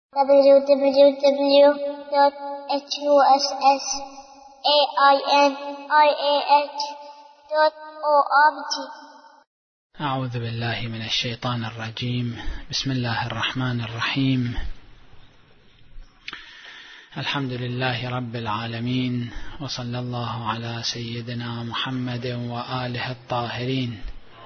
www.hussainih.org. أعوذ بالله من الشيطان الرجيم. بسم الله الرحمن الرحيم. الحمد لله رب العالمين، وصلى الله على سيدنا محمد وآله الطاهرين.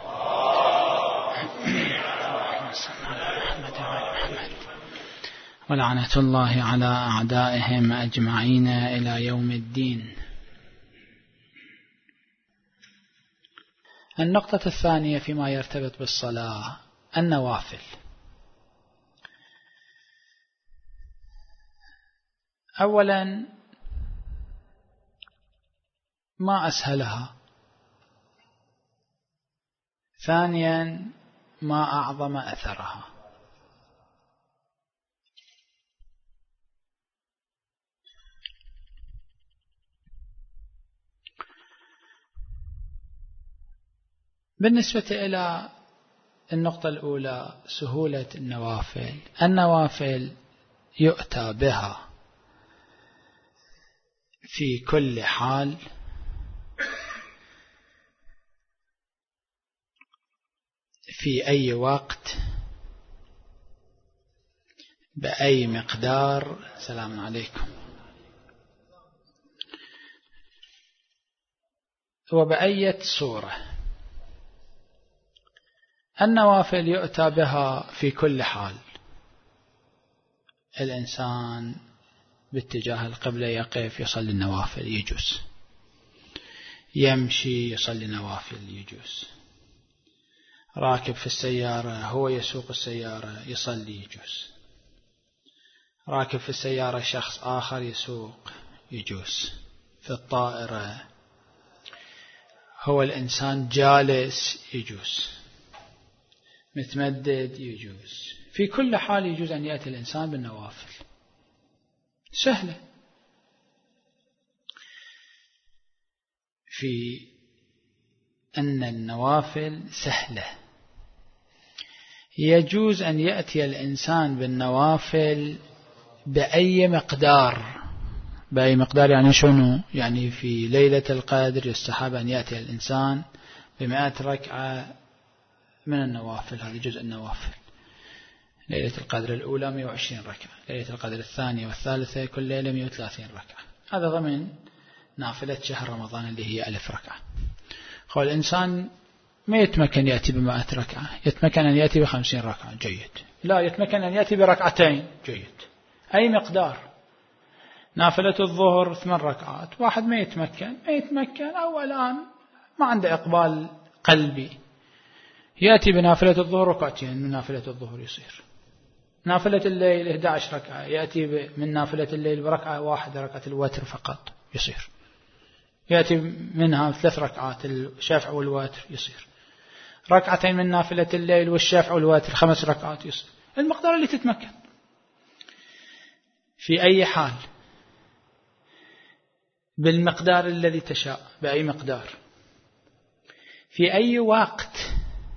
ولعنة الله على أعدائهم أجمعين إلى يوم الدين. النقطة الثانية فيما يرتبط بالصلاة النوافل. أولا، ما أسهلها. ثانيا، ما أعظم أثرها. بالنسبة إلى النقطة الأولى سهولة النوافل، النوافل يؤتى بها في كل حال، في أي وقت، بأي مقدار. السلام عليكم. وبأية صورة. النوافل يؤتى بها في كل حال. الإنسان باتجاه القبلة يقف يصلي النوافل يجوز، يمشي يصلي نوافل يجوز، راكب في السيارة هو يسوق السيارة يصلي يجوز، راكب في السيارة شخص آخر يسوق يجوز، في الطائرة هو الإنسان جالس يجوز، متمدد يجوز، في كل حال يجوز أن يأتي الإنسان بالنوافل. سهلة. في أن النوافل سهلة، يجوز أن يأتي الإنسان بالنوافل بأي مقدار. بأي مقدار يعني شنو؟ يعني في ليلة القدر يستحب أن يأتي الإنسان ب100 ركعة من النوافل، هذه جزء النوافل. ليلة القدر الأولى 120 ركعة، ليلة القدر الثانية والثالثة كل ليلة 130 ركعة. هذا ضمن نافلة شهر رمضان اللي هي 1000 ركعة. قال الإنسان ما يتمكن يأتي ب100 ركعة، يتمكن أن يأتي ب50 ركعة، جيد. لا، يتمكن أن يأتي بركعتين، جيد. أي مقدار. نافلة الظهر 8 ركعات، واحد ما يتمكن أو الآن ما عنده إقبال قلبي، يأتي بنافلة الظهر ركعتين من نافلة الظهر يصير. نافلة الليل 11 ركعة، يأتي من نافلة الليل بركعة واحدة، ركعة الوتر فقط يصير. يأتي منها 3 ركعات الشفع والوتر يصير. ركعتين من نافلة الليل والشفع والوتر 5 ركعات يصير. المقدار اللي تتمكن في أي حال، بالمقدار الذي تشاء، بأي مقدار، في أي وقت.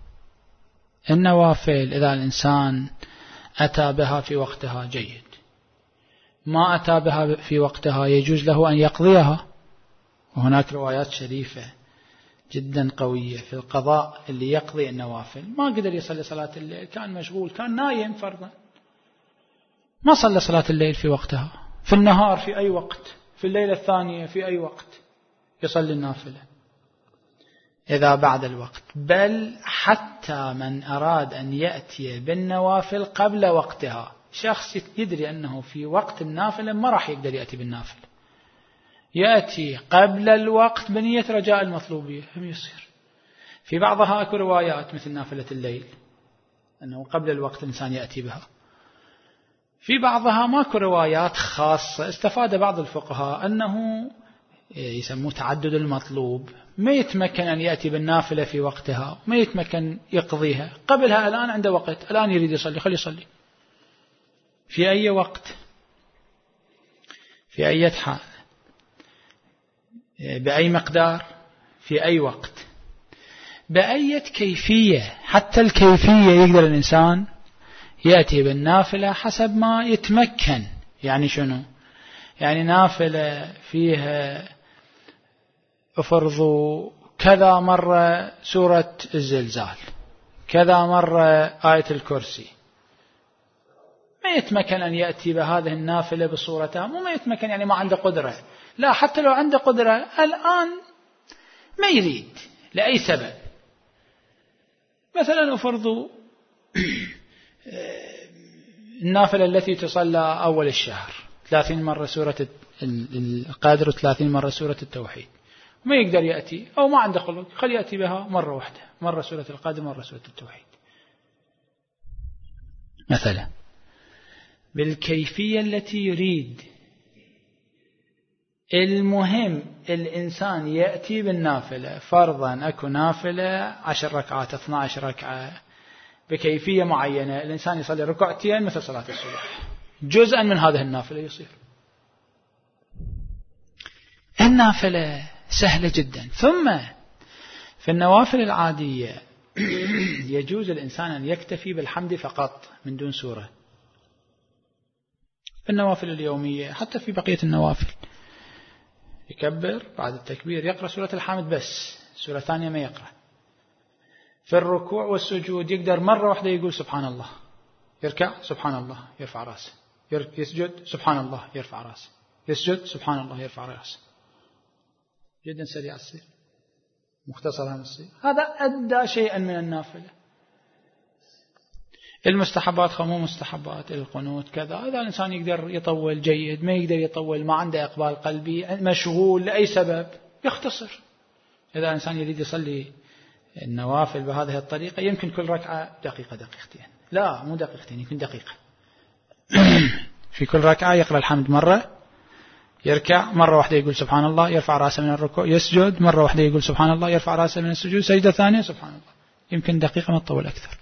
النوافل إذا الإنسان أتى بها في وقتها جيد، ما أتى بها في وقتها يجوز له أن يقضيها. وهناك روايات شريفة جدا قوية في القضاء، اللي يقضي النوافل ما قدر يصلي صلاة الليل، كان مشغول، كان نايم فرضا، ما صلى صلاة الليل في وقتها، في النهار في أي وقت، في الليلة الثانية في أي وقت يصلي النافلة إذا بعد الوقت. بل حتى من أراد أن يأتي بالنوافل قبل وقتها، شخص يدري أنه في وقت النافلة ما راح يقدر يأتي بالنافلة، يأتي قبل الوقت بنية رجاء المطلوبية، هم يصير. في بعضها أكو روايات مثل نافلة الليل أنه قبل الوقت الإنسان يأتي بها، في بعضها ماكو روايات خاصة. استفاد بعض الفقهاء أنه يسموه تعدد المطلوب، ما يتمكن أن يأتي بالنافلة في وقتها، ما يتمكن يقضيها قبلها، الآن عنده وقت، الآن يريد يصلي، خلي يصلي في أي وقت، في أي حال، بأي مقدار، في أي وقت، بأي كيفية. حتى الكيفية يقدر الإنسان يأتي بالنافلة حسب ما يتمكن. يعني شنو؟ يعني نافلة فيها افرضوا كذا مرة سورة الزلزال، كذا مرة آية الكرسي، ما يتمكن أن يأتي بهذه النافلة بصورتها. مو ما يتمكن يعني ما عنده قدرة، لا، حتى لو عنده قدرة الآن ما يريد لأي سبب. مثلا أفرضوا النافلة التي تصلى أول الشهر 30 مرة سورة القادر و30 مرة سورة التوحيد، ما يقدر يأتي أو ما عنده خلق، خلي يأتي بها مرة واحدة، مرة سورة القادر مرة سورة التوحيد مثلا، بالكيفية التي يريد. المهم الإنسان يأتي بالنافلة، فرضا أكو نافلة 10 ركعات 12 ركعة بكيفية معينة، الإنسان يصلي ركعتين مثل صلاة الصبح، جزءا من هذه النافلة يصير. النافلة سهلة جدا. ثم في النوافل العادية يجوز الإنسان أن يكتفي بالحمد فقط من دون سورة. في النوافل اليومية حتى في بقية النوافل يكبر بعد التكبير يقرأ سورة الحمد بس، سورة ثانية ما يقرأ. في الركوع والسجود يقدر مرة واحدة يقول سبحان الله، يركع سبحان الله يرفع رأسه، يسجد سبحان الله يرفع رأسه، يسجد سبحان الله يرفع رأسه. جدا سريع السير، مختصر هم السير. هذا أدى شيئا من النافلة. المستحبات خمو مستحبات، القنوت كذا، هذا الإنسان يقدر يطول جيد، ما يقدر يطول، ما عنده إقبال قلبي، مشغول لأي سبب، يختصر. إذا الإنسان يريد يصلي النوافل بهذه الطريقة يمكن كل ركعة دقيقة دقيقتين، لا مو دقيقتين، يمكن دقيقة. في كل ركعة يقرأ الحمد مرة، يركع مرة واحدة يقول سبحان الله يرفع رأسه من الركوع، يسجد مرة واحدة يقول سبحان الله يرفع رأسه من السجود، سجدة ثانية سبحان الله، يمكن دقيقة ما تطول أكثر.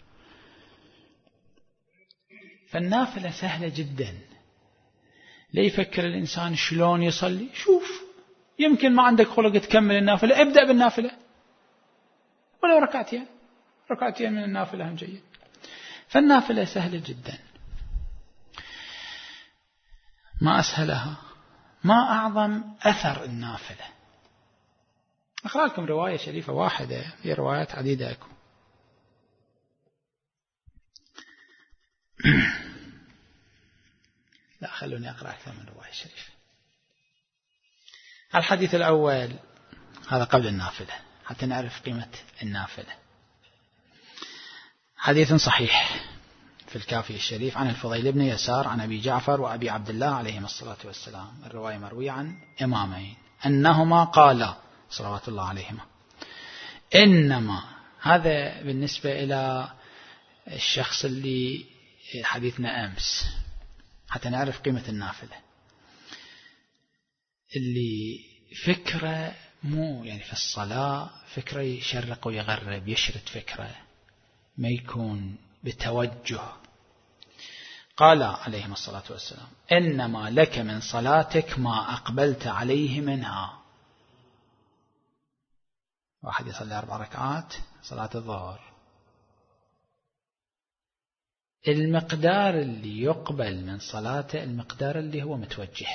فالنافلة سهلة جدا. لا يفكر الإنسان شلون يصلي، شوف يمكن ما عندك خلق تكمل النافلة، ابدأ بالنافلة ولو ركعتين من النافلة هم جيد. فالنافلة سهلة جدا، ما أسهلها، ما أعظم أثر النافلة. أقرأ لكم رواية شريفة واحدة، هي روايات عديدة أكو. لا خلوني أقرأ أكثر من رواية شريفة. الحديث الأول هذا قبل النافلة حتى نعرف قيمة النافلة. حديث صحيح في الكافي الشريف عن الفضيل بن يسار عن أبي جعفر وأبي عبد الله عليهما الصلاة والسلام، الرواية مروية عن إمامين أنهما قالا صلوات الله عليهما إنما، هذا بالنسبة إلى الشخص اللي حديثنا أمس حتى نعرف قيمة النافلة، اللي فكرة مو يعني في الصلاة فكرة يشرق ويغرب، يشرد فكرة، ما يكون بتوجه. قال عليهم الصلاة والسلام إنما لك من صلاتك ما أقبلت عليه منها. واحد يصلي 4 ركعات صلاة الظهر، المقدار اللي يقبل من صلاته المقدار اللي هو متوجه.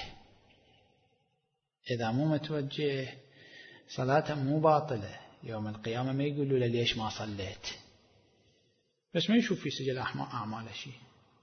إذا مو متوجه صلاته مو باطلة، يوم القيامة ما يقولوا له ليش ما صليت، بس ما يشوف في سجل أعمال شيء،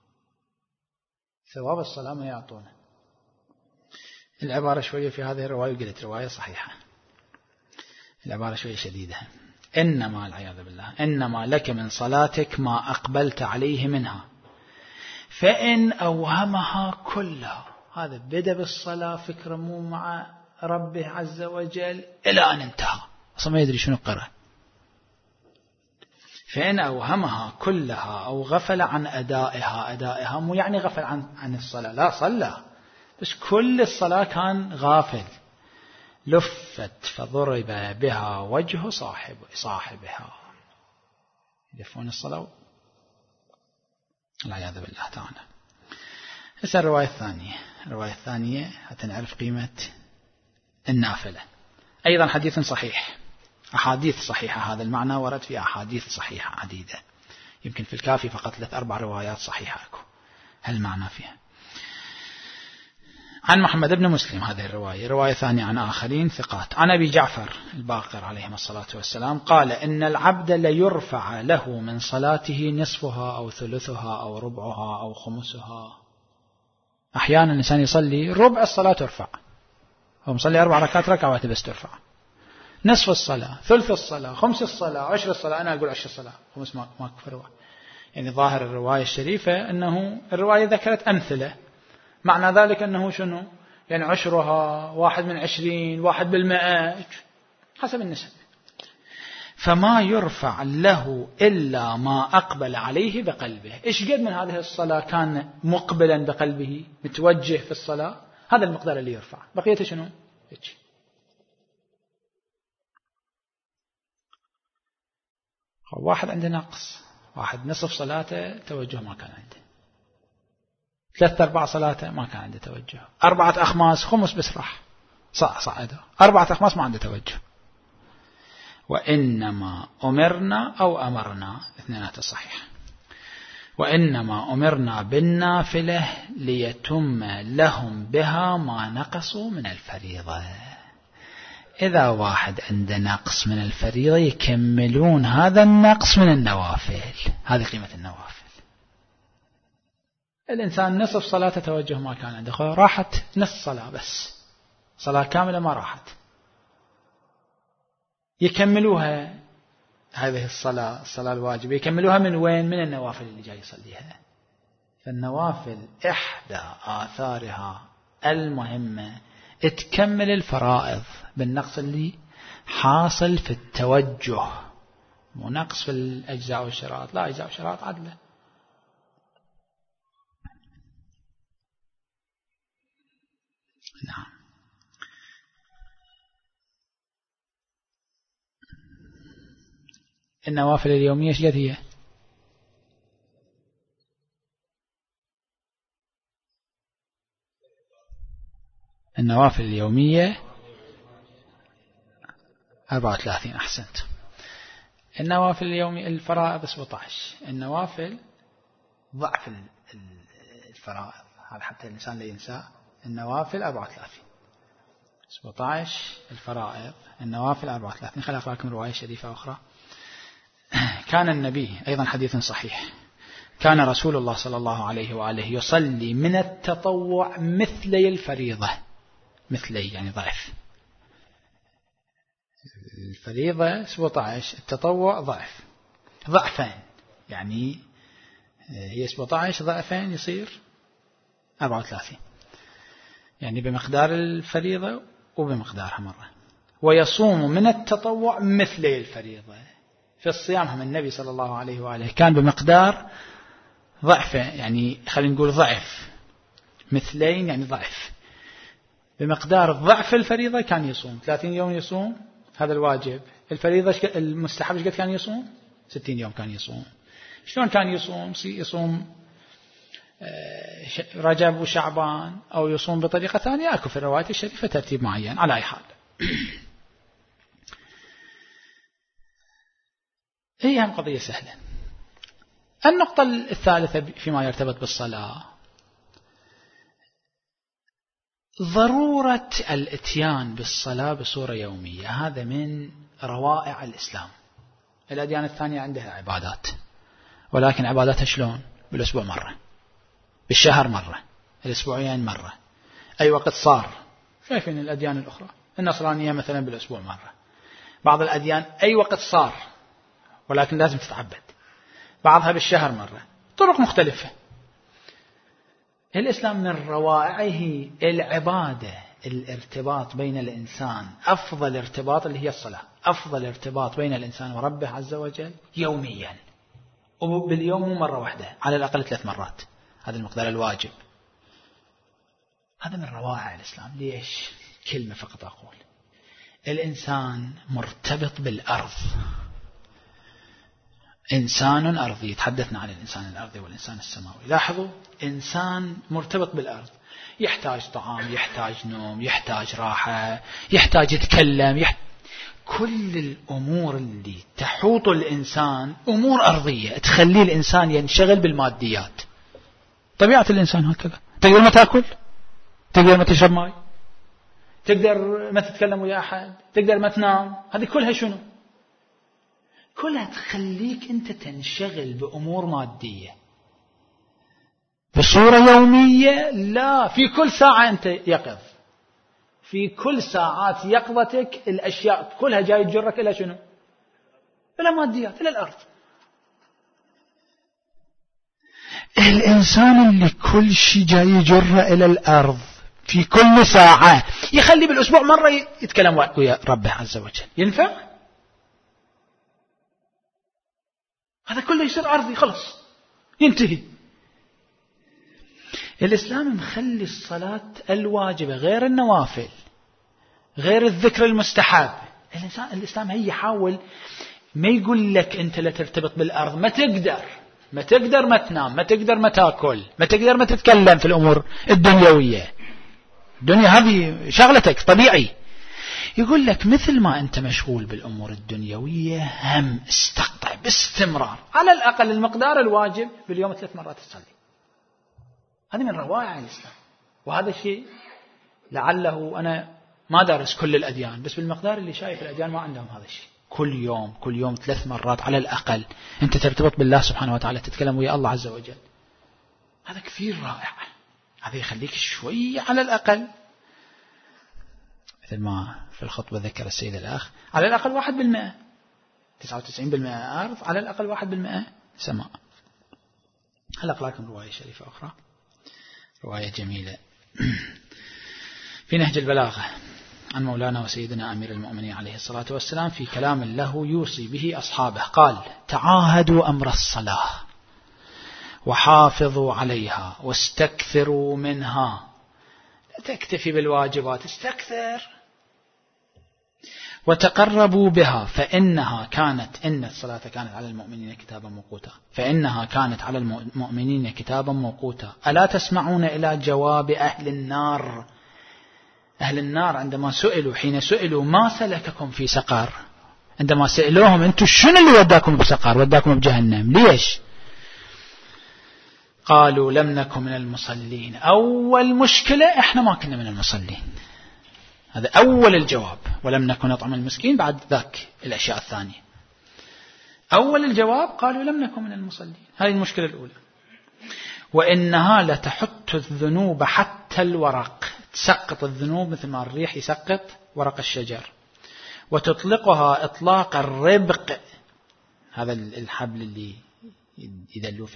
ثواب الصلاة ما يعطونه. العبارة شوية في هذه الرواية قلت رواية صحيحة، العبارة شوية شديدة. إنما العياذ بالله إنما لك من صلاتك ما أقبلت عليه منها فإن أوهمها كلها. هذا بدأ بالصلاة فكرة مو مع ربه عز وجل إلى أن انتهى أصلا ما يدري شنو قرأ. فإن أوهمها كلها أو غفل عن أدائها مو يعني غفل عن الصلاة، لا صلى بس كل الصلاة كان غافل، لفت فضرب بها وجه صاحبها. يدفون الصلاة العياذ بالله تعالى. هسه الرواية الثانية حتى نعرف قيمة النافلة. أيضا حديث صحيح، أحاديث صحيحة، هذا المعنى ورد في أحاديث صحيحة عديدة يمكن في الكافي فقط 3-4 روايات صحيحة أكو هالمعنى فيها. عن محمد بن مسلم هذه الرواية، رواية ثانية عن آخرين ثقات، عن أبي جعفر الباقر عليه الصلاة والسلام قال إن العبد ليرفع له من صلاته نصفها أو ثلثها أو ربعها أو خمسها. أحيانا الإنسان يصلي ربع الصلاة ترفع، هو مصلي 4 ركعات، ركعة واحدة بس ترفع. نصف الصلاة، ثلث الصلاة، خمس الصلاة، 10 الصلاة. أنا أقول 10 الصلاة، خمس ما كفر. يعني ظاهر الرواية الشريفة أنه الرواية ذكرت أمثلة، معنى ذلك أنه شنو؟ يعني 10ها، 1 من 20، 1% حسب النسب. فما يرفع له إلا ما أقبل عليه بقلبه. إيش قد من هذه الصلاة كان مقبلا بقلبه متوجه في الصلاة، هذا المقدار اللي يرفع. بقيته شنو؟ واحد عنده نقص، واحد نصف صلاته توجه ما كان عنده، 3/4 صلاته ما كان عنده توجه، 4 أخماس خمس بس راح صعده، 4 أخماس ما عنده توجه. وإنما أمرنا أو أمرنا، اثنينات الصحيح، وإنما أمرنا بالنافلة ليتم لهم بها ما نقصوا من الفريضة. إذا واحد عنده نقص من الفريضة يكملون هذا النقص من النوافل. هذه قيمة النوافل. الإنسان نصف صلاة توجه ما كان عنده، راحت نصف صلاة بس، صلاة كاملة ما راحت، يكملوها هذه الصلاة الواجبة، يكملوها من وين؟ من النوافل اللي جاي يصليها. فالنوافل إحدى آثارها المهمة تكمل الفرائض بالنقص اللي حاصل في التوجه، مو نقص في الأجزاء والشرائط، لا، أجزاء والشرائط عدلة. نعم. النوافل اليومية ايش قد هي؟ النوافل اليومية 34. أحسنت. النوافل اليومية الفرائض 17. النوافل ضعف الفرائض، هذا حتى الإنسان لا ينسى. النوافل 34، 17 الفرائض، النوافل 34. خليني أقرأ لكم رواية شريفة أخرى. كان النبي، أيضا حديث صحيح، كان رسول الله صلى الله عليه وآله يصلي من التطوع مثلي الفريضة. مثلي يعني ضعف، الفريضة 17، التطوع ضعفين، يعني هي 17 ضعفين يصير 34، يعني بمقدار الفريضة وبمقدارها مرة. ويصوم من التطوع مثلي الفريضة. في الصيام هم النبي صلى الله عليه وآله كان بمقدار ضعفه، يعني خلينا نقول ضعف، مثلين يعني ضعف، بمقدار ضعف الفريضة كان يصوم 30 يوم يصوم، هذا الواجب. الفريضة المستحب قد كان يصوم 60 يوم كان يصوم. شلون كان يصوم؟ يصوم رجب وشعبان، أو يصوم بطريقة ثانية، أكو في الروايات الشريفة ترتيب معين. على أي حال هي هم قضية سهلة. النقطة الثالثة فيما يرتبط بالصلاة، ضرورة الاتيان بالصلاة بصورة يومية. هذا من روائع الإسلام. الأديان الثانية عندها عبادات، ولكن عباداتها شلون؟ بالأسبوع مرة، بالشهر مرة، الأسبوعين مرة، أي وقت صار. شايفين الأديان الأخرى، النصرانية مثلا بالأسبوع مرة، بعض الأديان أي وقت صار ولكن لازم تتعبد، بعضها بالشهر مرة، طرق مختلفة. الإسلام من روائعه العبادة، الارتباط بين الإنسان، أفضل ارتباط اللي هي الصلاة، أفضل ارتباط بين الإنسان وربه عز وجل يوميا، وباليوم مرة واحدة، على الأقل 3 مرات، هذا المقدار الواجب. هذا من روائع الإسلام. ليش؟ كلمة فقط أقول، الإنسان مرتبط بالأرض، إنسان أرضي. تحدثنا عن الإنسان الأرضي والإنسان السماوي. لاحظوا، إنسان مرتبط بالأرض، يحتاج طعام، يحتاج نوم، يحتاج راحة، يحتاج يتكلم، كل الأمور اللي تحوط الإنسان أمور أرضية تخلي الإنسان ينشغل بالماديات. طبيعة الإنسان هكذا. تقدر ما تأكل، تقدر ما تشرب ماء، تقدر ما تتكلم ويا أحد، تقدر ما تنام. هذه كلها شنو؟ كلها تخليك أنت تنشغل بأمور مادية بصورة يومية. لا، في كل ساعة أنت يقظ، في كل ساعات يقظتك الأشياء كلها جاي تجرك إلى شنو؟ إلى ماديات، إلى الأرض. الإنسان اللي كل شيء جاي يجره إلى الأرض في كل ساعة، يخلي بالأسبوع مرة يتكلم ويا ربه عز وجل، ينفع؟ هذا كله يصير أرضي، خلص ينتهي. الإسلام مخلي الصلاة الواجبة غير النوافل، غير الذكر المستحب. الإسلام هي يحاول ما يقول لك أنت لا ترتبط بالأرض، ما تقدر ما تنام، ما تقدر ما تأكل، ما تقدر ما تتكلم في الأمور الدنيوية. الدنيا هذه شغلتك طبيعي. يقول لك مثل ما أنت مشغول بالأمور الدنيوية هم استقطع باستمرار على الأقل المقدار الواجب باليوم 3 مرات تصلي. هذه من روائع الإسلام. وهذا الشيء لعله أنا ما دارس كل الأديان، بس بالمقدار اللي شايف الأديان ما عندهم هذا الشيء. كل يوم 3 مرات على الأقل أنت ترتبط بالله سبحانه وتعالى، تتكلم ويا الله عز وجل. هذا كثير رائع. هذا يخليك شوي على الأقل، مثل ما في الخطبة ذكر السيد الأخ، على الأقل 1%، 99% أرض، على الأقل 1% سماء. هل أقرأ لكم رواية شريفة أخرى، رواية جميلة في نهج البلاغة عن مولانا وسيدنا أمير المؤمنين عليه الصلاة والسلام في كلام له يوصي به أصحابه. قال: تعاهدوا أمر الصلاة وحافظوا عليها واستكثروا منها. لا تكتفي بالواجبات، استكثر. وتقربوا بها إن الصلاة كانت على المؤمنين كتابا موقوتا، فإنها كانت على المؤمنين كتابا موقوتا. ألا تسمعون إلى جواب أهل النار؟ أهل النار عندما سئلوا، حين سئلوا ما سلككم في سقر، عندما سئلوهم أنتم شنو اللي وداكم بسقر، وداكم بجهنم، ليش؟ قالوا لم نكن من المصلين. أول مشكلة إحنا ما كنا من المصلين، هذا أول الجواب. ولم نكن نطعم المسكين، بعد ذاك الأشياء الثانية. أول الجواب قالوا لم نكن من المصلين، هذه المشكلة الأولى. وإنها لتحت الذنوب حتى الورق، تسقط الذنوب مثل ما الريح يسقط ورق الشجر. وتطلقها إطلاق الربق، هذا الحبل اللي يدلوه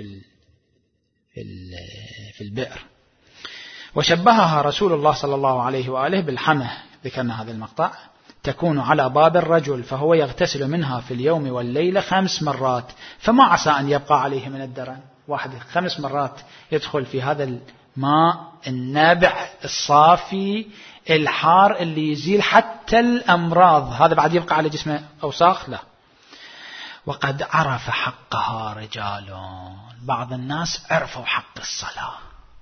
في البئر. وشبهها رسول الله صلى الله عليه وآله بالحمى، ذكرنا هذا المقطع، تكون على باب الرجل فهو يغتسل منها في اليوم والليلة 5 مرات، فما عسى أن يبقى عليه من الدرن. واحد 5 مرات يدخل في هذا الماء النابع الصافي الحار اللي يزيل حتى الأمراض، هذا بعد يبقى على جسمه أوساخ؟ لا. وقد عرف حقها رجال، بعض الناس عرفوا حق الصلاة.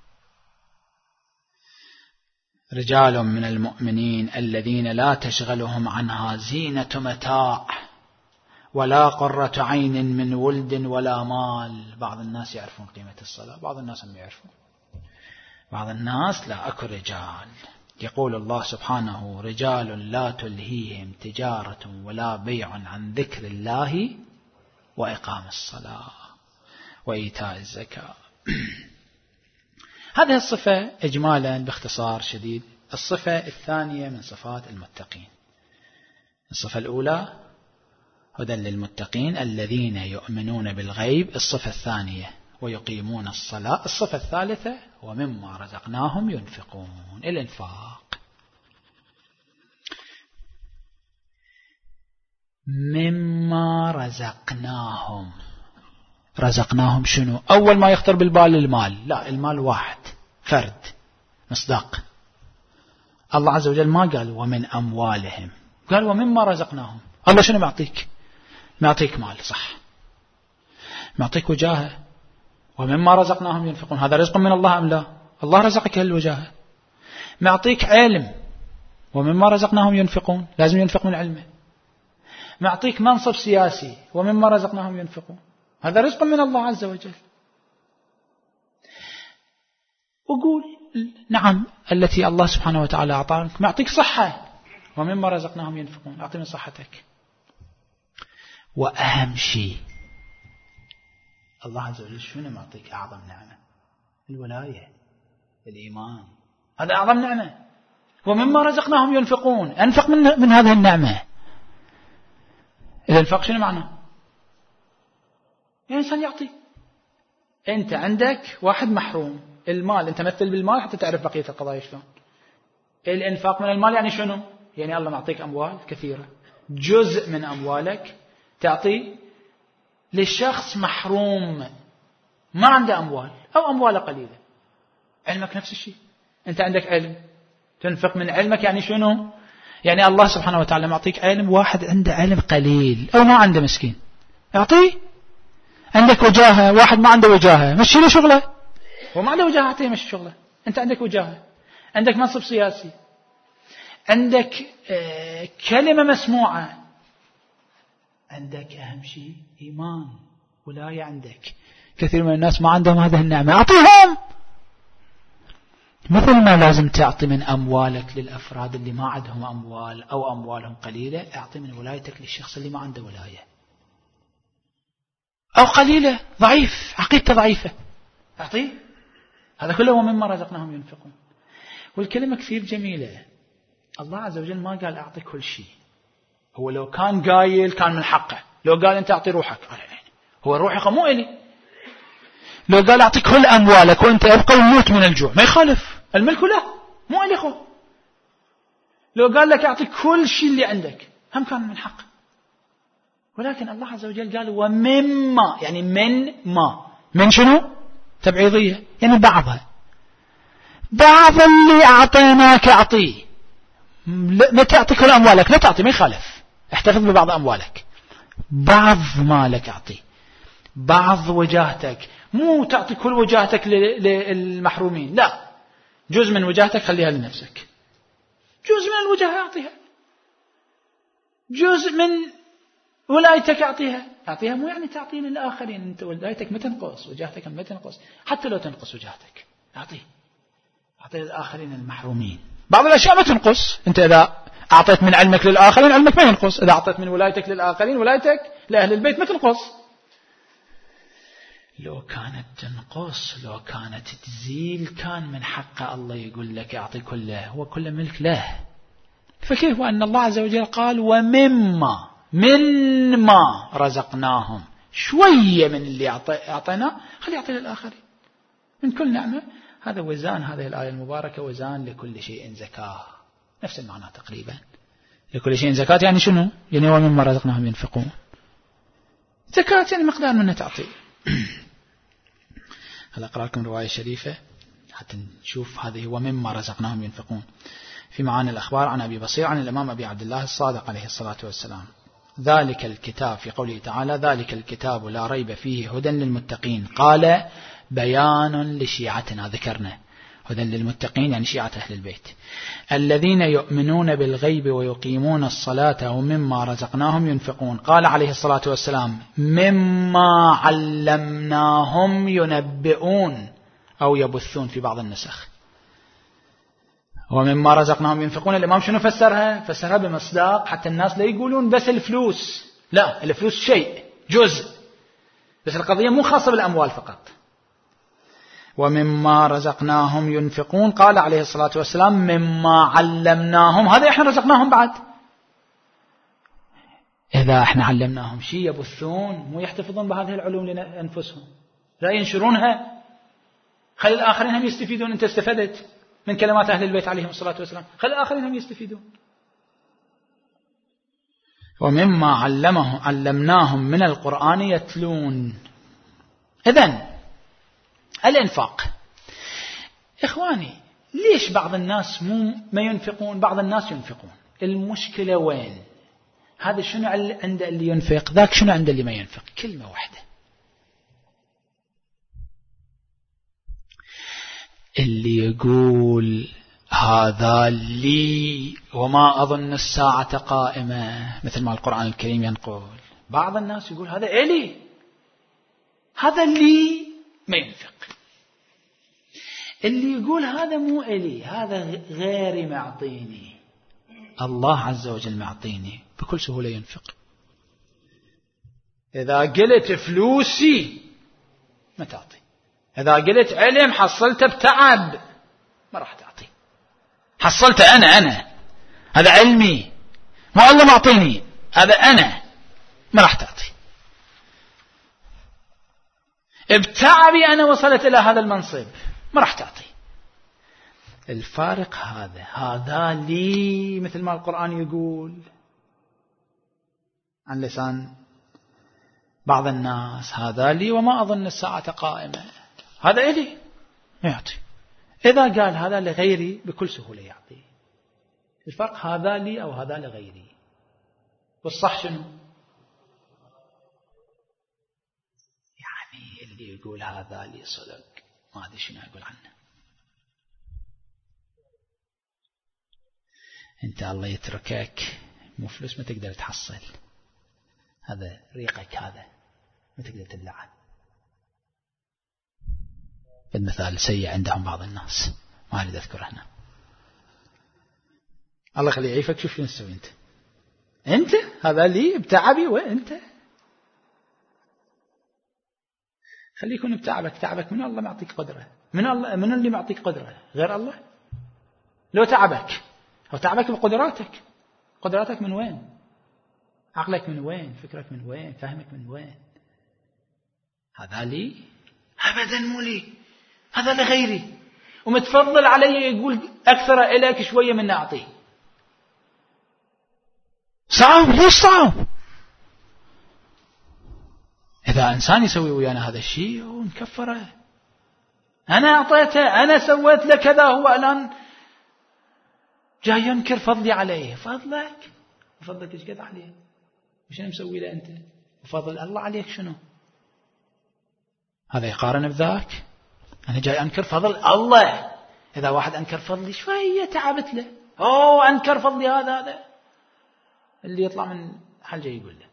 رجال من المؤمنين الذين لا تشغلهم عنها زينة متاع ولا قرة عين من ولد ولا مال. بعض الناس يعرفون قيمة الصلاة، بعض الناس ما يعرفون. بعض الناس لا، أكو رجال. يقول الله سبحانه: رجال لا تلهيهم تجارة ولا بيع عن ذكر الله وإقام الصلاة وإيتاء الزكاة. هذه الصفة إجمالا باختصار شديد. الصفة الثانية من صفات المتقين. الصفة الأولى هدى للمتقين الذين يؤمنون بالغيب. الصفة الثانية ويقيمون الصلاة. الصفة الثالثة ومما رزقناهم ينفقون، الإنفاق. مما رزقناهم شنو؟ أول ما يخطر بالبال المال. لا، المال واحد فرد مصداق. الله عز وجل ما قال ومن أموالهم، قال ومما رزقناهم. الله شنو معطيك؟ معطيك مال، صح، معطيك وجاهه. ومما رزقناهم ينفقون، هذا رزق من الله أم لا؟ الله رزقك هالوجاهه. معطيك علم، ومما رزقناهم ينفقون، لازم ينفق من علمه. معطيك منصب سياسي ومما رزقناهم ينفقون، هذا رزق من الله عز وجل. وقول نعم التي الله سبحانه وتعالى أعطاك، معطيك صحة ومما رزقناهم ينفقون، أعطي من صحتك. وأهم شيء الله عز وجل شنو معطيك أعظم نعمة؟ الولاية، الإيمان، هذا أعظم نعمة. ومما رزقناهم ينفقون، أنفق من هذه النعمة. الإنفاق شنو معناه؟ الإنسان يعطي. أنت عندك واحد محروم المال، أنت مثل بالمال حتى تعرف بقية القضايا شلون. الإنفاق من المال يعني شنو؟ يعني الله معطيك أموال كثيرة، جزء من أموالك تعطي للشخص محروم ما عنده أموال أو أمواله قليلة. علمك نفس الشيء، أنت عندك علم تنفق من علمك، يعني شنو؟ يعني الله سبحانه وتعالى معطيك علم، واحد عنده علم قليل أو ما عنده مسكين أعطيه. عندك وجاهة، واحد ما عنده وجاهة مشي له شغله، هو ما عنده وجاهة أعطيه مشي شغله. أنت عندك وجاهة، عندك منصب سياسي، عندك كلمة مسموعة، عندك أهم شيء إيمان، ولاية عندك. كثير من الناس ما عندهم هذه النعمة، أعطيهم. مثل ما لازم تعطي من أموالك للأفراد اللي ما عندهم أموال أو أموالهم قليلة، أعطي من ولايتك للشخص اللي ما عنده ولاية أو قليلة، ضعيف، عقيدته ضعيفة، أعطيه. هذا كله ومما رزقناهم ينفقون. والكلمة كثير جميلة. الله عز وجل ما قال أعطي كل شيء، هو لو كان قايل كان من حقه، لو قال أنت أعطي روحك، هو روحك مو إلي. لو قال أعطي كل أموالك وأنت أبقى وموت من الجوع، ما يخالف، الملك له مو إلي خو. لو قال لك أعطي كل شيء اللي عندك هم كان من حقه. ولكن الله عز وجل قال ومما، يعني من ما، من شنو؟ تبعيضية، يعني بعضها، بعض اللي أعطيناك أعطيه. لا تعطي كل أموالك، لا تعطي، ما يخالف، احتفظ ببعض أموالك، بعض مالك أعطيه، بعض وجاهتك، مو تعطي كل وجاهتك للمحرومين، لا، جزء من وجاهتك خليها لنفسك، جزء من الوجاهة أعطيها، جزء من ولايتك أعطيها مو يعني تعطي للآخرين. أنت ولايتك ما تنقص، وجاهتك ما تنقص، حتى لو تنقص وجاهتك أعطي للآخرين المحرومين. بعض الأشياء ما تنقص، أنت إذا أعطيت من علمك للآخرين علمك ما ينقص، إذا أعطيت من ولايتك للآخرين ولايتك لأهل البيت ما تنقص. لو كانت تنقص، لو كانت تزيل، كان من حق الله يقول لك أعطي كله، هو كل ملك له. فكيف وأن الله عز وجل قال ومما، من ما رزقناهم، شوية من اللي أعطيناه خلي يعطي للآخرين من كل نعمة. هذا وزان هذه الآية المباركة، وزان لكل شيء زكاة، نفس المعنى تقريبا. لكل شيء زكاة يعني شنو؟ يعني ومما رزقناهم ينفقون. زكاة يعني مقدار منها تعطي. هل أقرأ لكم رواية شريفة حتى نشوف هذه ومما رزقناهم ينفقون. في معاني الأخبار عن أبي بصير عن الإمام أبي عبد الله الصادق عليه الصلاة والسلام: ذلك الكتاب، في قوله تعالى ذلك الكتاب لا ريب فيه هدى للمتقين، قال بيان لشيعتنا، ذكرنا هدى للمتقين يعني شيعة أهل البيت، الذين يؤمنون بالغيب ويقيمون الصلاة ومما رزقناهم ينفقون. قال عليه الصلاة والسلام مما علمناهم ينبئون أو يبثون في بعض النسخ. ومما رزقناهم ينفقون، الإمام شنو فسرها؟ فسرها بمصداق حتى الناس لا يقولون بس الفلوس، لا، الفلوس شيء جزء، بس القضية مو خاصة بالأموال فقط. ومما رزقناهم ينفقون، قال عليه الصلاة والسلام مما علمناهم، هذا احنا رزقناهم بعد. إذا احنا علمناهم شيء يبثون، مو يحتفظون بهذه العلوم لأنفسهم، لا ينشرونها، خلي الآخرين هم يستفيدون. أنت استفدت من كلمات أهل البيت عليهم الصلاة والسلام، خلي الآخرين هم يستفيدون. ومما علمناهم من القرآن يتلون. إذن الإنفاق، إخواني، ليش بعض الناس ما ينفقون، بعض الناس ينفقون؟ المشكلة وين؟ هذا شنو عند اللي ينفق، ذاك شنو عند اللي ما ينفق؟ كلمة واحدة، اللي يقول هذا لي وما أظن الساعة قائمة، مثل ما القرآن الكريم ينقول. بعض الناس يقول هذا إلي، هذا لي ما ينفق. اللي يقول هذا مو إلي، هذا غيري معطيني، الله عز وجل معطيني، بكل سهولة ينفق. إذا قلت فلوسي ما تعطي، إذا قلت علم حصلته بتعب ما راح تعطي. حصلته أنا هذا علمي، ما الله معطيني، هذا أنا، ما راح تعطي. بتعبي أنا وصلت إلى هذا المنصب، ما راح تعطي. الفارق هذا لي، مثل ما القرآن يقول عن لسان بعض الناس، هذا لي وما أظن الساعة قائمة، هذا إلي ما يعطي. إذا قال هذا لغيري بكل سهولة يعطي. الفرق هذا لي أو هذا لغيري. والصح شنو؟ يعني اللي يقول هذا لي صدق ما أدري شنو أقول عنه. أنت الله يتركك مو فلوس ما تقدر تحصل، هذا ريقك هذا ما تقدر تبلعه. المثال سيء عندهم بعض الناس ما أريد أذكره هنا. الله خليه يعيفك. شوف شو نسوي أنت هذا لي بتعبي، وأنت خليه يكون بتعبك. تعبك من الله معطيك قدرة، من اللي معطيك قدرة غير الله؟ لو تعبك أو تعبك بقدراتك، قدراتك من وين؟ عقلك من وين؟ فكرك من وين؟ فهمك من وين؟ هذا لي؟ أبدا مو لي، هذا لغيري، ومتفضل علي يقول أكثر إليك شوية من أعطيه. صعب. ليش صعب؟ إذا إنسان يسوي ويانا هذا الشيء ونكفره، أنا أعطيته، أنا سويت له كذا، هو الآن جاي ينكر فضلي عليه. فضلك إيش قد عليه؟ وشنو مسوي له أنت؟ وفضل الله عليك شنو؟ هذا يقارن بذاك؟ أنا جاي أنكر فضل الله. إذا واحد أنكر فضلي شوية تعبت له، أنكر فضلي، هذا اللي يطلع من حلجة يقول له.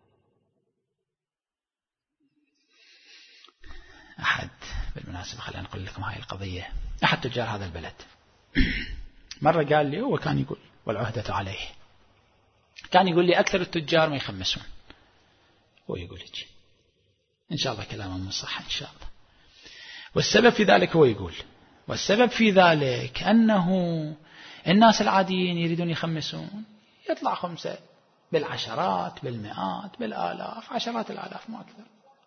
أحد، بالمناسبة خلينا نقول لكم هاي القضية، أحد تجار هذا البلد مرة قال لي، هو كان يقول والعهدة عليه، كان يقول لي أكثر التجار ما يخمسون. هو يقول لك إن شاء الله كلامه مو صح إن شاء الله. والسبب في ذلك، هو يقول والسبب في ذلك أنه الناس العاديين يريدون يخمسون، يطلع خمسة بالعشرات بالمئات بالآلاف، عشرات الآلاف ما أكثر.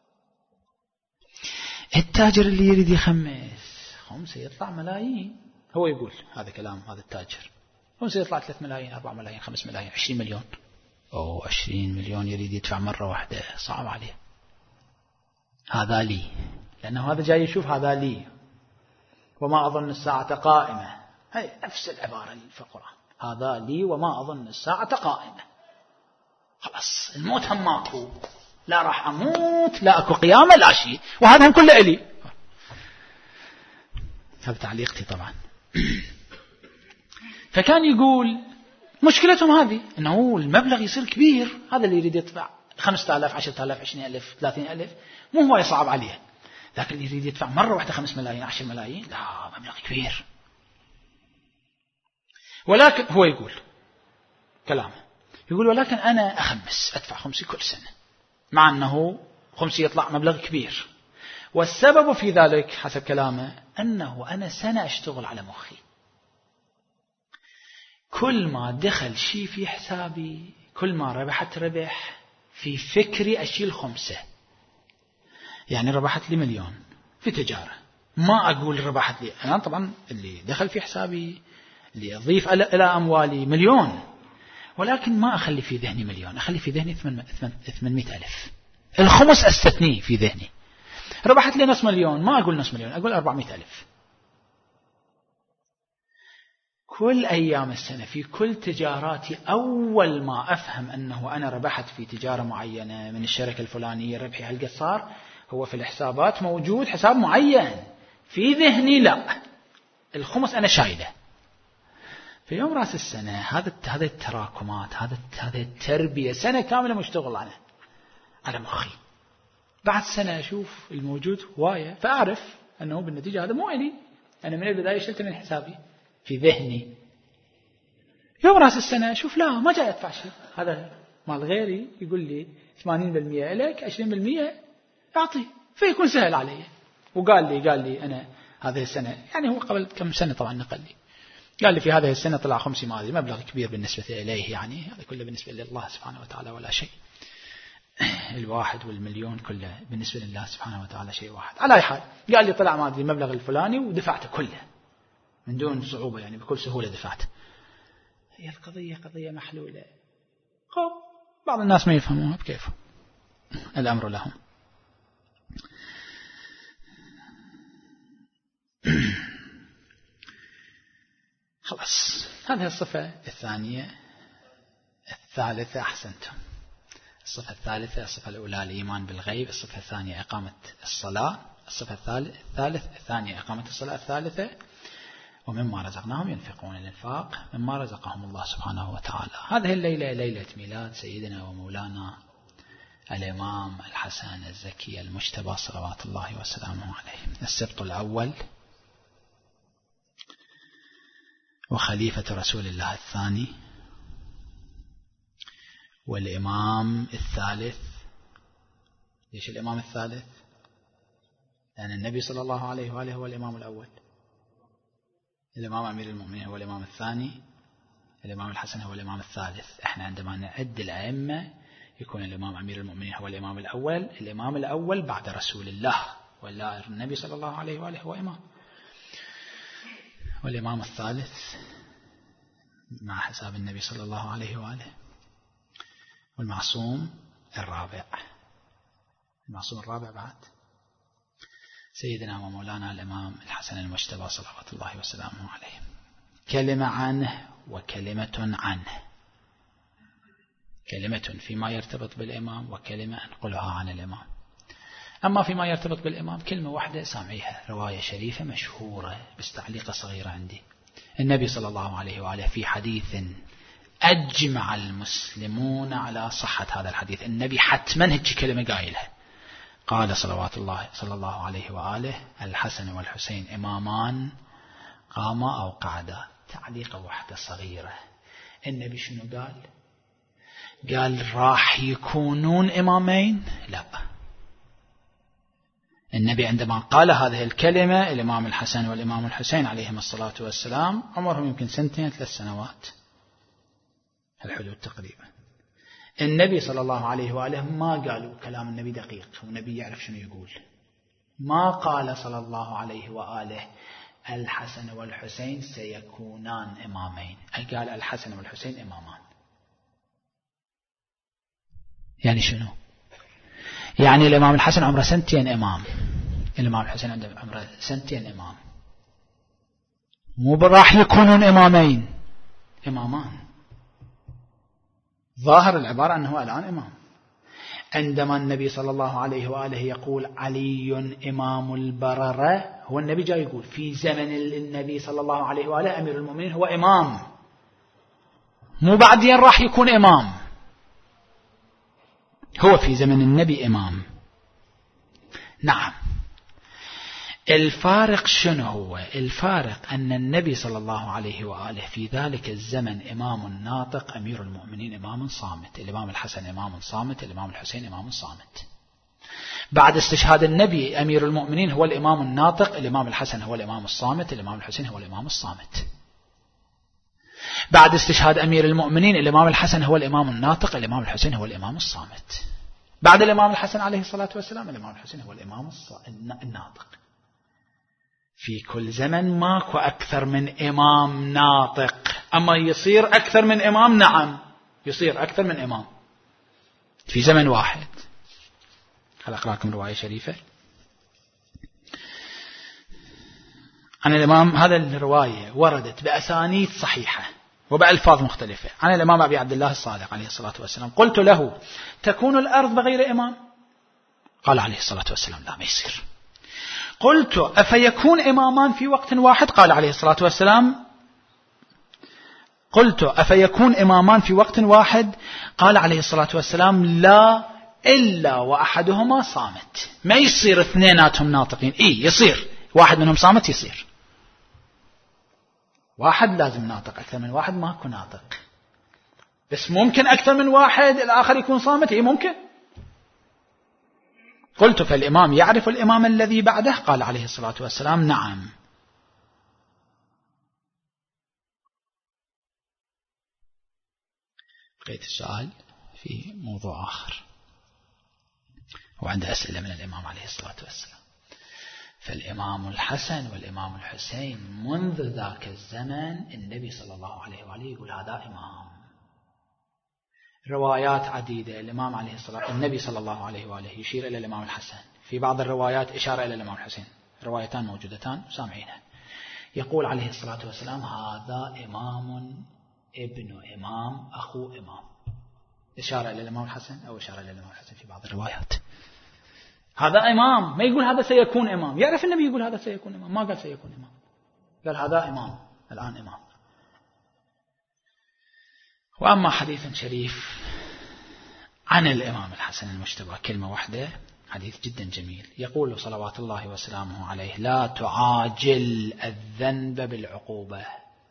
التاجر اللي يريد يخمس خمسة يطلع ملايين. هو يقول هذا كلام هذا التاجر، خمسة يطلع 3 ملايين 4 ملايين 5 ملايين 20 مليون. 20 مليون يريد يدفع مرة واحدة، صعب عليه. هذا لي، لأنه هذا جاي يشوف هذا لي وما أظن الساعة قائمة. هي نفس العبارة في القرآن، هذا لي وما أظن الساعة قائمة. خلاص الموت هم ماكو، لا راح أموت، لا أكو قيامة، لا شيء، وهذا هم كله إلي. هذا تعليقتي طبعا. فكان يقول مشكلتهم هذه، أنه المبلغ يصير كبير. هذا اللي يريد يدفع 5000 10000 20000 30000 مو هو يصعب عليه، لكن اللي يريد يدفع مرة واحدة 5 ملايين 10 ملايين، لا، مبلغ كبير. ولكن هو يقول كلامه، يقول ولكن أنا أخمس، أدفع خمسي كل سنة، مع أنه خمسي يطلع مبلغ كبير. والسبب في ذلك حسب كلامه أنه أنا سنة أشتغل على مخي، كل ما دخل شيء في حسابي، كل ما ربحت ربح في فكري أشيل 5. يعني ربحت لي 1,000,000 في تجارة، ما أقول ربحت لي أنا، طبعا اللي دخل في حسابي اللي أضيف إلى أموالي 1,000,000، ولكن ما أخلي في ذهني 1,000,000، أخلي في ذهني 800,000. الخمس أستثنيه في ذهني. ربحت لي نص مليون، ما أقول نص مليون، أقول 400,000. كل أيام السنة في كل تجاراتي، أول ما أفهم أنه أنا ربحت في تجارة معينة من الشركة الفلانية، ربحي هالقد صار، هو في الحسابات موجود حساب معين، في ذهني لا، الخمس أنا شايله، في يوم رأس السنة هذه التراكمات، هذه التربية سنة كاملة مشتغل على مخي. بعد سنة أشوف الموجود هواية، فأعرف أنه بالنتيجة هذا مو إلي، أنا من البداية شلت من حسابي في ذهني. يوم رأس السنة أشوف لا، ما جاي أدفع شيء، هذا مال غيري يقول لي 80% إليك 20% أعطيه، فيكون سهل علي. وقال لي أنا هذه السنة، يعني هو قبل كم سنة طبعا نقل لي، قال لي في هذه السنة طلع 5 مالي، مبلغ كبير بالنسبة إليه، يعني هذا كله بالنسبة لله سبحانه وتعالى ولا شيء. 1 والمليون كله بالنسبة لله سبحانه وتعالى شيء واحد. على أي حال قال لي طلع ما أدري المبلغ الفلاني ودفعته كله من دون صعوبة، يعني بكل سهولة دفعته. هي القضية قضية محلولة. بعض الناس ما يفهموها بكيف، الأمر لهم. خلاص، هذه الصفة الثانية. الثالثة أحسنتم. الصفة الثالثة، الصفة الأولى الإيمان بالغيب، الصفة الثانية إقامة الصلاة، الصفة الثانية إقامة الصلاة، الثالثة ومما رزقناهم ينفقون، الإنفاق مما رزقهم الله سبحانه وتعالى. هذه الليلة ليلة ميلاد سيدنا ومولانا الإمام الحسن الزكي المجتبى صلوات الله وسلامه عليه، السبط الأول وخليفة رسول الله الثاني والإمام الثالث. ليش الإمام الثالث؟ لأن النبي صلى الله عليه وآله هو الإمام الأول، الإمام أمير المؤمنين هو الإمام الثاني، الإمام الحسن هو الإمام الثالث. احنا عندما نعد الأئمة يكون الإمام أمير المؤمنين هو الإمام الأول، الإمام الأول بعد رسول الله، ولا النبي صلى الله عليه وآله هو إمام، والإمام الثالث مع حساب النبي صلى الله عليه وآله، والمعصوم الرابع. المعصوم الرابع بعد سيدنا ومولانا الإمام الحسن المجتبى صلوات الله وسلامه عليه. كلمة عنه وكلمة عنه، كلمة فيما يرتبط بالإمام وكلمة أنقلها عن الإمام. أما فيما يرتبط بالإمام كلمة واحدة سامعيها، رواية شريفة مشهورة بس تعليقة صغيرة عندي. النبي صلى الله عليه وآله في حديث أجمع المسلمون على صحة هذا الحديث، النبي حتما هيك كلمة قايلها، قال صلوات الله صلى الله عليه وآله: الحسن والحسين إمامان قاما أو قعدا. تعليقة واحدة صغيرة. النبي شنو قال؟ قال راح يكونون إمامين؟ لا، النبي عندما قال هذه الكلمة الإمام الحسن والإمام الحسين عليهم الصلاة والسلام عمرهم يمكن 2-3 سنوات الحدود تقريبا. النبي صلى الله عليه وآله ما قالوا كلام النبي دقيق، والنبي يعرف شنو يقول. ما قال صلى الله عليه وآله الحسن والحسين سيكونان إمامين، قال الحسن والحسين إمامان. يعني شنو؟ يعني الإمام الحسن عمره 2 إمام، الإمام الحسين عنده عمره 2 إمام، مو براح يكونون إمامين، إمامان. ظاهر العبارة أنه الآن إمام. عندما النبي صلى الله عليه وآله يقول علي إمام البررة، هو النبي جاي يقول في زمن النبي صلى الله عليه وآله أمير المؤمنين هو إمام، مو بعدين راح يكون إمام، هو في زمن النبي إمام. نعم. الفارق شنو هو؟ الفارق أن النبي صلى الله عليه وآله في ذلك الزمن إمام ناطق، أمير المؤمنين إمام صامت، الإمام الحسن إمام صامت، الإمام الحسين إمام صامت. بعد استشهاد النبي أمير المؤمنين هو الإمام الناطق، الإمام الحسن هو الإمام الصامت، الإمام الحسين هو الإمام الصامت. بعد استشهاد أمير المؤمنين الإمام الحسن هو الإمام الناطق، الإمام الحسين هو الإمام الصامت. بعد الإمام الحسن عليه الصلاة والسلام الإمام الحسين هو الإمام الناطق. في كل زمن ماكو أكثر من إمام ناطق. أما يصير أكثر من إمام، نعم يصير أكثر من إمام في زمن واحد. هل أقرأ لكم رواية شريفة عن الإمام؟ هذا الرواية وردت بأسانيد صحيحة وبألفاظ مختلفة عن الإمام أبي عبد الله الصادق عليه الصلاة والسلام: قلت له تكون الأرض بغير إمام؟ قال عليه الصلاة والسلام: لا، ما يصير. قلت أفيكون إمامان في وقت واحد؟ قال عليه الصلاة والسلام: قلت أفيكون إمامان في وقت واحد؟ قال عليه الصلاة والسلام لا إلا وأحدهما صامت. ما يصير اثنيناتهم ناطقين. يصير واحد منهم صامت، يصير واحد لازم ناطق، أكثر من واحد ما يكون ناطق. بس ممكن أكثر من واحد الآخر يكون صامت، ممكن. قلت فالإمام يعرف الإمام الذي بعده؟ قال عليه الصلاة والسلام نعم. بقيت السؤال في موضوع آخر، وعنده أسئلة من الإمام عليه الصلاة والسلام. فالإمام الحسن والإمام الحسين منذ ذاك الزمن النبي صلى الله عليه وآله يقول هذا إمام. روايات عديدة الإمام عليه الصلاة النبي صلى الله عليه وآله يشير إلى الإمام الحسن، في بعض الروايات إشارة إلى الإمام الحسين، روايتان موجودتان سامعينها. يقول عليه الصلاة والسلام هذا إمام ابن إمام أخو إمام، إشارة إلى الإمام الحسن أو إشارة إلى الإمام الحسن في بعض الروايات. هذا إمام، ما يقول هذا سيكون إمام. يعرف النبي يقول هذا سيكون إمام، ما قال سيكون إمام، قال هذا إمام الآن إمام. وأما حديث شريف عن الإمام الحسن المجتبى كلمة واحدة، حديث جدا جميل. يقول صلوات الله وسلامه عليه لا تعاجل الذنب بالعقوبة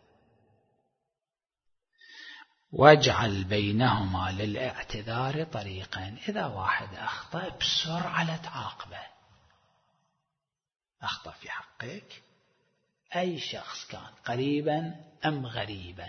واجعل بينهما للاعتذار طريقا. إذا واحد أخطأ بسرعة تعاقبه. أخطأ في حقك أي شخص كان قريبا أم غريبا،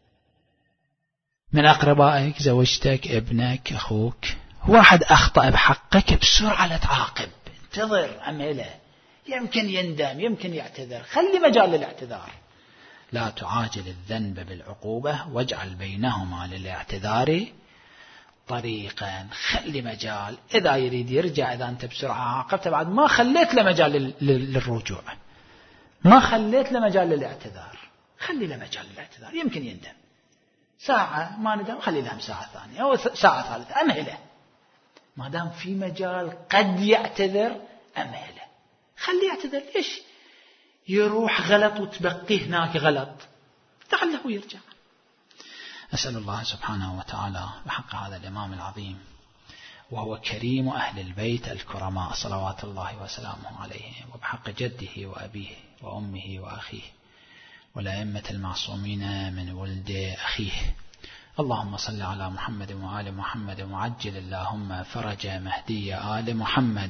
من أقربائك، زوجتك، ابنك، أخوك، واحد أخطأ بحقك بسرعة تعاقب، انتظر أمهله، يمكن يندم، يمكن يعتذر، خلي مجال للاعتذار. لا تعاجل الذنب بالعقوبة واجعل بينهما للاعتذار طريقا. خلي مجال، إذا يريد يرجع، إذا أنت بسرعة عاقبت بعد ما خليت له مجال للرجوع، ما خليت له مجال للاعتذار، خلي له مجال للاعتذار، يمكن يندم. ساعة ما ندم خلي لهم ساعة ثانية أو ساعة ثالثة، أمهله. ما دام في مجال قد يعتذر أمهله، خلي يعتذر. ليش يروح غلط وتبقيه هناك غلط؟ لعله يرجع. أسأل الله سبحانه وتعالى بحق هذا الإمام العظيم، وهو كريم أهل البيت الكرماء صلوات الله وسلامه عليه، وبحق جده وأبيه وأمه وأخيه والأئمة المعصومين من ولد أخيه. اللهم صل على محمد وآل محمد وعجل اللهم فرج مهدي آل محمد.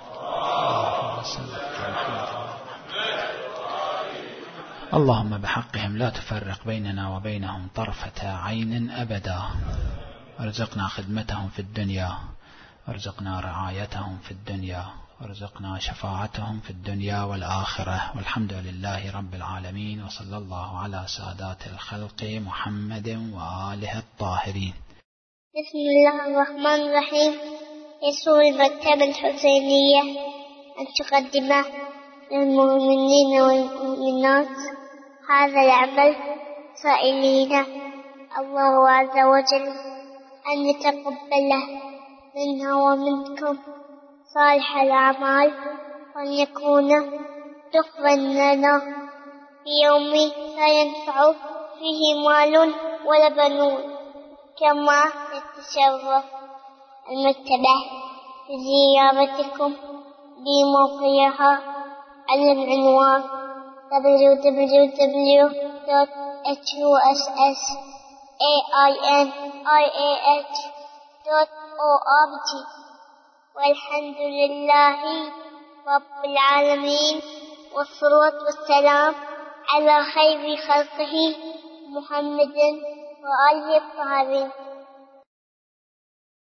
اللهم بحقهم لا تفرق بيننا وبينهم طرفة عين أبدا. ارزقنا خدمتهم في الدنيا، ارزقنا رعايتهم في الدنيا، وارزقنا شفاعتهم في الدنيا والآخرة. والحمد لله رب العالمين، وصلى الله على سادات الخلق محمد وآله الطاهرين. بسم الله الرحمن الرحيم. يسر المكتبة الحسينية أن تقدم للمؤمنين والمؤمنات هذا العمل، سائلين الله عز وجل أن يتقبله منا ومنكم صالح الأعمال، وأن يكون تقبل لنا في يوم لا ينفع فيه مال ولا بنون. كما تتشرف المكتبة بزيارتكم بموقعها على العنوان www.hussainih.org. والحمد لله رب العالمين، والصلاة والسلام على خير خلقه محمد وآله الطاهرين.